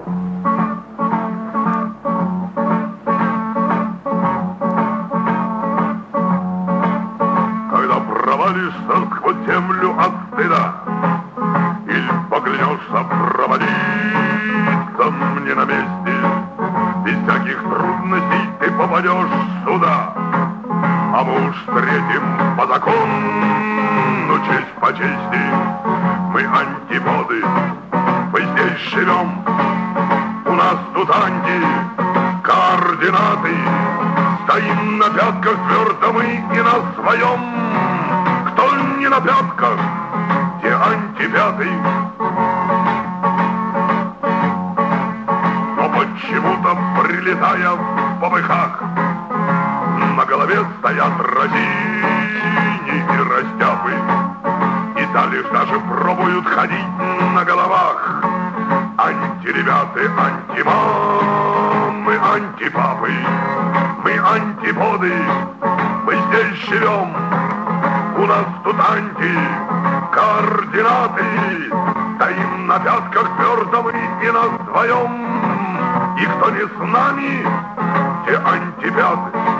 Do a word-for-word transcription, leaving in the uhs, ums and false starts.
Когда провалишься сквозь землю от стыда, или поклянешься провалиться мне на месте, без всяких трудностей ты попадешь сюда. А мы уж встретим по закону, честь по чести. Мы антиподы, мы здесь живем. У нас тут антикоординаты. Стоим на пятках твердо мы и на своем. Кто не на пятках, те антипятый. Но почему-то, прилетая в попыхах, на голове стоят разини и растяпы. И да лишь даже пробуют ходить на головах. Антиребяты, антимамы, антипапы. Мы антиподы, мы здесь живем. У нас тут антикоординаты. Стоим на пятках твердо мы и на своем. И кто не с нами, те антипяты.